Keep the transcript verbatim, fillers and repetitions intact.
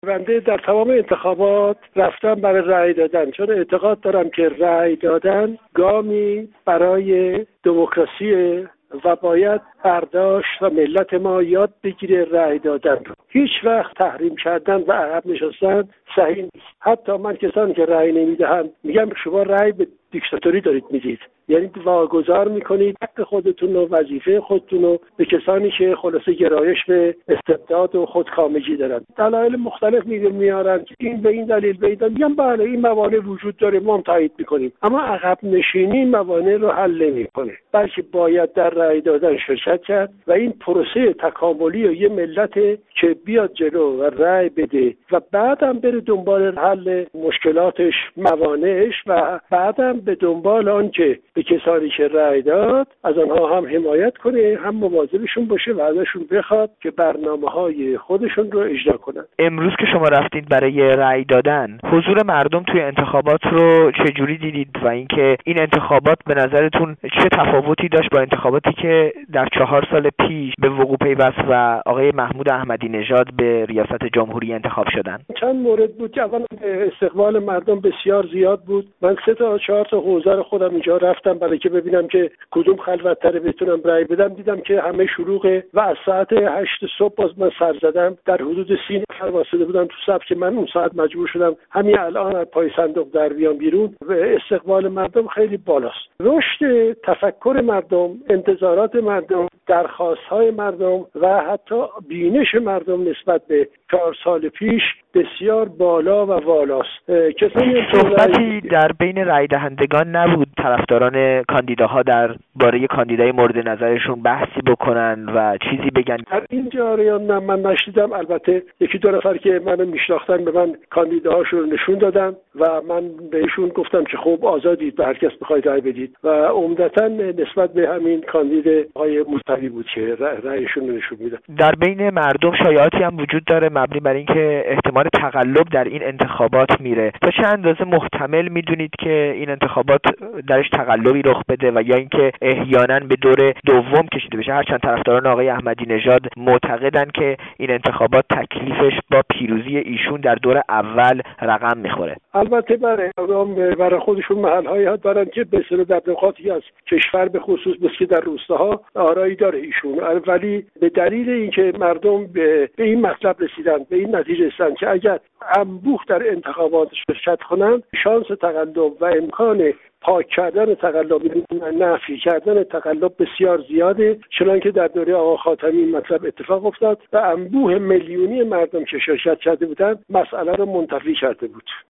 بنده در تمام انتخابات رفتم برای رأی دادن، چون اعتقاد دارم که رأی دادن گامی برای دموکراسی و باید برداشت و ملت ما یاد بگیره رأی دادن رو. هیچ وقت تحریم کردن و عقب نشستن صحیح نیست. حتی من کسانی که رأی نمیدهم میگم شما رأی به دیکتاتوری دارید میدید، یعنی واگذار میکنید حق خودتون و وظیفه خودتون رو به کسانی که خلاصه گرایش به استبداد و خودکامگی دارن. دلایل مختلف میارن که این به این دلیل به این دلیل. میگم بله این موانع وجود داره، ما هم تایید میکنیم، اما عقب نشینی موانع رو حل نمیکنه، بلکه باید در رأی دادن شرکت کرد و این پروسه تکاملی و یه ملت که بیاد جلو و رأی بده و بعدم بره دنبال حل مشکلاتش، موانعش، و بعدم به دنبال آن که به کسانی که رأی داد از آنها هم حمایت کنه، هم مواظبشون باشه و ازشون بخواد که برنامه‌های خودشون رو اجرا کنن. امروز که شما رفتید برای رأی دادن، حضور مردم توی انتخابات رو چه جوری دیدید و اینکه این انتخابات به نظرتون چه تفاوتی داشت با انتخاباتی که در چهار سال پیش به وقوع پیوست و آقای محمود احمدی نژاد به ریاست جمهوری انتخاب شدن؟ چند مورد بود که اولا استقبال مردم بسیار زیاد بود. من سه تا چهار تا حوزه رو خودم اینجا رفتم برای که ببینم که کدوم خلوت‌تر بتونم رأی بدم. دیدم که همه شلوغه و از ساعت هشت صبح باز من سر زدم، در حدود سی نفر واسطه بودن تو صف که من اون ساعت مجبور شدم همین الان از پای صندوق در بیام بیرون. و استقبال مردم خیلی بالاست. رشد تفکر مردم، انتظارات مردم، درخواست‌های مردم و حتی بینش مردم نسبت به چهار سال پیش بسیار بالا و والاست. کسانی صحبتی در بین رای دهندگان نبود طرفداران کاندیداها در باره کاندیدای مورد نظرشون بحثی بکنن و چیزی بگن؟ در این جریان نه، من نشیدم. البته یکی دو نفر که منو میشناختن به من کاندیداهاشون رو نشون دادن و من بهشون گفتم که خب آزادید، به هر کس بخواید رای بدید و عمدتاً نسبت به همین کاندید آقای موسوی بود که رایشون رو نشون میدن. در بین مردم شایعاتی هم وجود داره مبنی بر اینکه احتمال تقلب در این انتخابات میره. تا چه اندازه محتمل میدونید که این انتخابات درش تقلبی رخ بده و یا اینکه احیانا به دور دوم کشیده بشه؟ هرچند طرفداران آقای احمدی نژاد معتقدن که این انتخابات تکلیفش با پیروزی ایشون در دور اول رقم میخوره. البته برای برای خودشون محل‌هایی هست برن که به اصطلاح در نقاطی از کشور به خصوص مثل در روستاها آرایی داره ایشون، ولی به دلیل اینکه مردم به, به این مطلب رسیدن، به این نتیجه رسیدن که اگر انبوه در انتخابات شرکت کنند شانس تقلب و امکان پاک کردن تقلب، نفی کردن تقلب بسیار زیاده، چنانکه در دوره آقا خاتمی این مطلب اتفاق افتاد و انبوه میلیونی مردم که شرکت کرده بودند مسئله رو منتفی کرده بود.